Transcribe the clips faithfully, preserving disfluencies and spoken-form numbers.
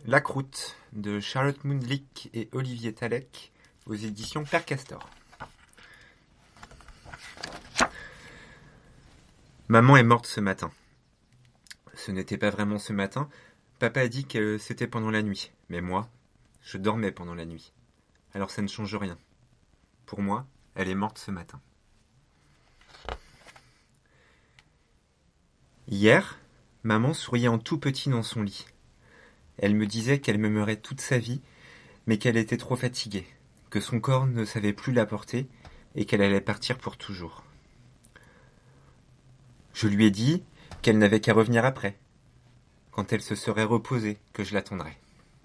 La croûte de Charlotte Mundlik et Olivier Talek aux éditions Père Castor. Maman est morte ce matin. Ce n'était pas vraiment ce matin. Papa a dit que c'était pendant la nuit. Mais moi, je dormais pendant la nuit. Alors ça ne change rien. Pour moi, elle est morte ce matin. Hier, maman souriait en tout petit dans son lit. Elle me disait qu'elle m'aimerait toute sa vie, mais qu'elle était trop fatiguée, que son corps ne savait plus la porter et qu'elle allait partir pour toujours. Je lui ai dit qu'elle n'avait qu'à revenir après, quand elle se serait reposée, que je l'attendrais.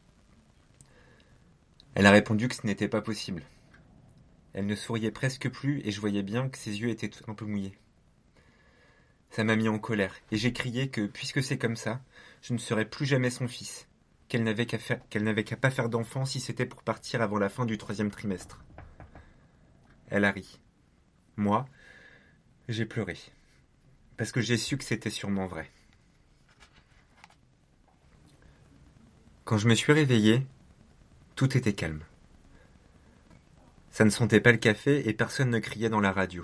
Elle a répondu que ce n'était pas possible. Elle ne souriait presque plus et je voyais bien que ses yeux étaient un peu mouillés. Ça m'a mis en colère et j'ai crié que, puisque c'est comme ça, je ne serais plus jamais son fils, qu'elle n'avait qu'à faire, qu'elle n'avait qu'à pas faire d'enfant si c'était pour partir avant la fin du troisième trimestre. Elle a ri. Moi, j'ai pleuré, parce que j'ai su que c'était sûrement vrai. Quand je me suis réveillé, tout était calme. Ça ne sentait pas le café et personne ne criait dans la radio.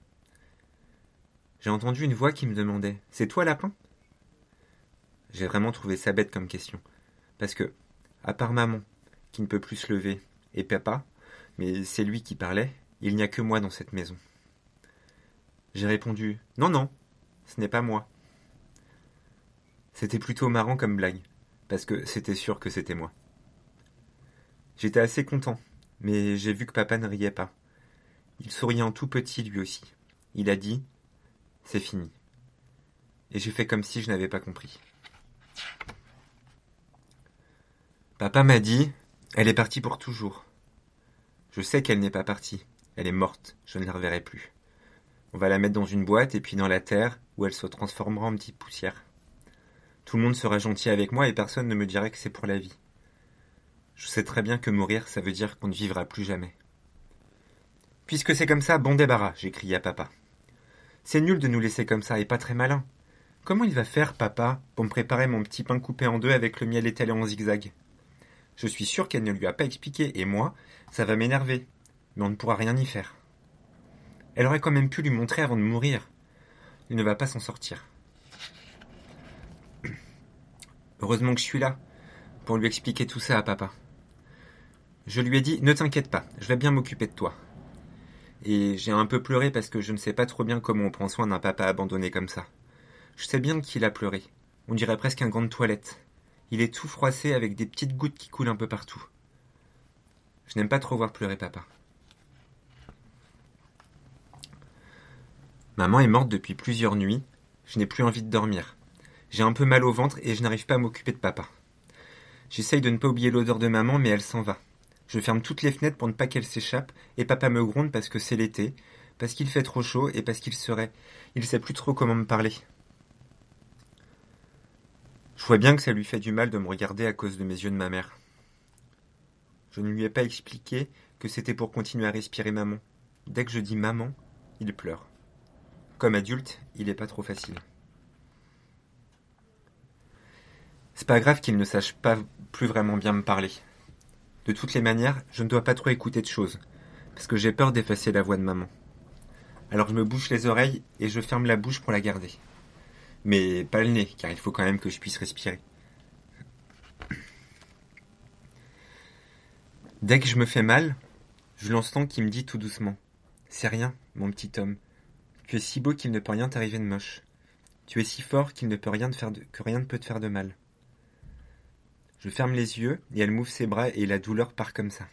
J'ai entendu une voix qui me demandait « C'est toi, lapin ?» J'ai vraiment trouvé ça bête comme question. Parce que, à part maman, qui ne peut plus se lever, et papa, mais c'est lui qui parlait, il n'y a que moi dans cette maison. J'ai répondu « Non, non, ce n'est pas moi. » C'était plutôt marrant comme blague, parce que c'était sûr que c'était moi. J'étais assez content, mais j'ai vu que papa ne riait pas. Il souriait en tout petit lui aussi. Il a dit « C'est fini ». Et j'ai fait comme si je n'avais pas compris. Papa m'a dit « Elle est partie pour toujours ». Je sais qu'elle n'est pas partie. Elle est morte. Je ne la reverrai plus. On va la mettre dans une boîte et puis dans la terre où elle se transformera en petite poussière. Tout le monde sera gentil avec moi et personne ne me dirait que c'est pour la vie. Je sais très bien que mourir, ça veut dire qu'on ne vivra plus jamais. Puisque c'est comme ça, bon débarras, j'ai crié à papa. C'est nul de nous laisser comme ça et pas très malin. Comment il va faire, papa, pour me préparer mon petit pain coupé en deux avec le miel étalé en zigzag ? Je suis sûr qu'elle ne lui a pas expliqué, et moi, ça va m'énerver, mais on ne pourra rien y faire. Elle aurait quand même pu lui montrer avant de mourir. Il ne va pas s'en sortir. Heureusement que je suis là, pour lui expliquer tout ça à papa. Je lui ai dit « Ne t'inquiète pas, je vais bien m'occuper de toi ». Et j'ai un peu pleuré parce que je ne sais pas trop bien comment on prend soin d'un papa abandonné comme ça. Je sais bien qu'il a pleuré. On dirait presque un gant de toilette. Il est tout froissé avec des petites gouttes qui coulent un peu partout. Je n'aime pas trop voir pleurer papa. Maman est morte depuis plusieurs nuits. Je n'ai plus envie de dormir. J'ai un peu mal au ventre et je n'arrive pas à m'occuper de papa. J'essaye de ne pas oublier l'odeur de maman, mais elle s'en va. Je ferme toutes les fenêtres pour ne pas qu'elle s'échappe et papa me gronde parce que c'est l'été, parce qu'il fait trop chaud et parce qu'il serait... Il sait plus trop comment me parler. Je vois bien que ça lui fait du mal de me regarder à cause de mes yeux de ma mère. Je ne lui ai pas expliqué que c'était pour continuer à respirer maman. Dès que je dis maman, il pleure. Comme adulte, il n'est pas trop facile. C'est pas grave qu'il ne sache pas plus vraiment bien me parler. De toutes les manières, je ne dois pas trop écouter de choses, parce que j'ai peur d'effacer la voix de maman. Alors je me bouche les oreilles et je ferme la bouche pour la garder. Mais pas le nez, car il faut quand même que je puisse respirer. Dès que je me fais mal, je l'entends qui me dit tout doucement « C'est rien, mon petit homme. Tu es si beau qu'il ne peut rien t'arriver de moche. Tu es si fort qu'il ne peut rien te faire de... que rien ne peut te faire de mal. » Je ferme les yeux et elle m'ouvre ses bras et la douleur part comme ça.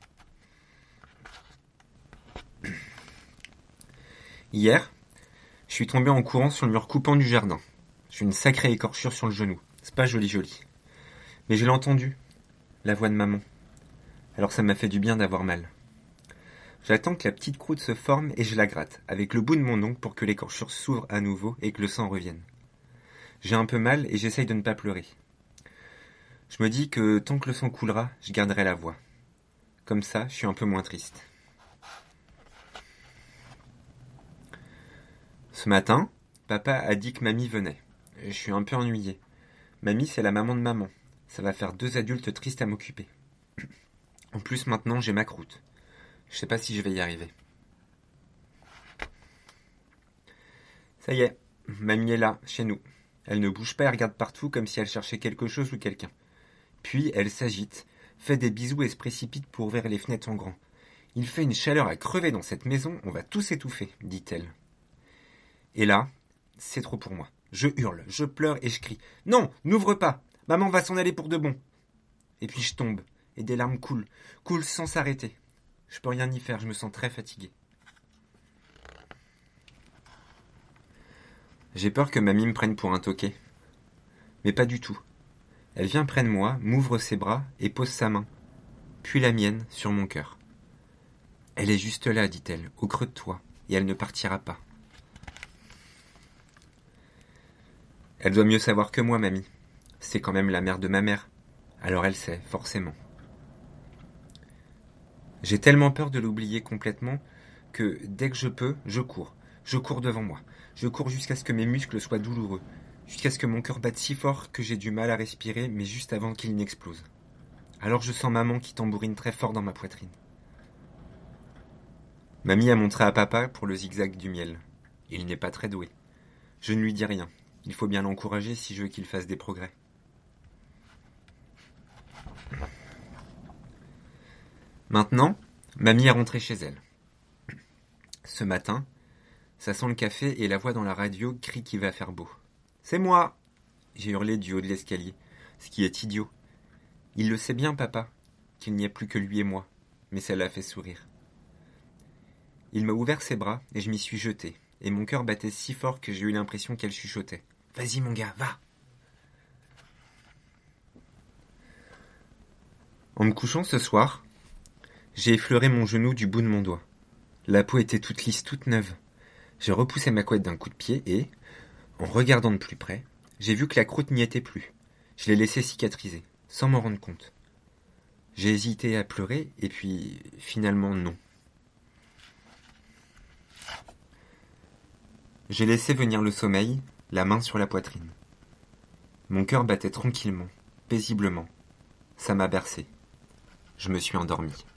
Hier, je suis tombé en courant sur le mur coupant du jardin. J'ai une sacrée écorchure sur le genou. C'est pas joli joli. Mais je l'ai entendu, la voix de maman. Alors ça m'a fait du bien d'avoir mal. J'attends que la petite croûte se forme et je la gratte, avec le bout de mon ongle pour que l'écorchure s'ouvre à nouveau et que le sang revienne. J'ai un peu mal et j'essaye de ne pas pleurer. Je me dis que tant que le sang coulera, je garderai la voix. Comme ça, je suis un peu moins triste. Ce matin, papa a dit que mamie venait. Je suis un peu ennuyé. Mamie, c'est la maman de maman. Ça va faire deux adultes tristes à m'occuper. En plus, maintenant, j'ai ma croûte. Je sais pas si je vais y arriver. Ça y est, mamie est là, chez nous. Elle ne bouge pas et regarde partout comme si elle cherchait quelque chose ou quelqu'un. Puis elle s'agite, fait des bisous et se précipite pour ouvrir les fenêtres en grand. Il fait une chaleur à crever dans cette maison, on va tous étouffer, dit-elle. Et là, c'est trop pour moi. Je hurle, je pleure et je crie. Non, n'ouvre pas, maman va s'en aller pour de bon. Et puis je tombe, et des larmes coulent, coulent sans s'arrêter. Je peux rien y faire, je me sens très fatigué. J'ai peur que mamie me prenne pour un toqué. Mais pas du tout. Elle vient près de moi, m'ouvre ses bras et pose sa main, puis la mienne, sur mon cœur. Elle est juste là, dit-elle, au creux de toi, et elle ne partira pas. Elle doit mieux savoir que moi, mamie. C'est quand même la mère de ma mère. Alors elle sait, forcément. J'ai tellement peur de l'oublier complètement que dès que je peux, je cours. Je cours devant moi. Je cours jusqu'à ce que mes muscles soient douloureux, jusqu'à ce que mon cœur batte si fort que j'ai du mal à respirer, mais juste avant qu'il n'explose. Alors je sens maman qui tambourine très fort dans ma poitrine. Mamie a montré à papa pour le zigzag du miel. Il n'est pas très doué. Je ne lui dis rien. Il faut bien l'encourager si je veux qu'il fasse des progrès. Maintenant, mamie est rentrée chez elle. Ce matin, ça sent le café et la voix dans la radio crie qu'il va faire beau. « C'est moi !» J'ai hurlé du haut de l'escalier, ce qui est idiot. Il le sait bien, papa, qu'il n'y a plus que lui et moi, mais ça l'a fait sourire. Il m'a ouvert ses bras et je m'y suis jeté, et mon cœur battait si fort que j'ai eu l'impression qu'elle chuchotait. « Vas-y mon gars, va !» En me couchant ce soir, j'ai effleuré mon genou du bout de mon doigt. La peau était toute lisse, toute neuve. J'ai repoussé ma couette d'un coup de pied et, en regardant de plus près, j'ai vu que la croûte n'y était plus. Je l'ai laissée cicatriser, sans m'en rendre compte. J'ai hésité à pleurer, et puis, finalement, non. J'ai laissé venir le sommeil, la main sur la poitrine. Mon cœur battait tranquillement, paisiblement. Ça m'a bercé. Je me suis endormi.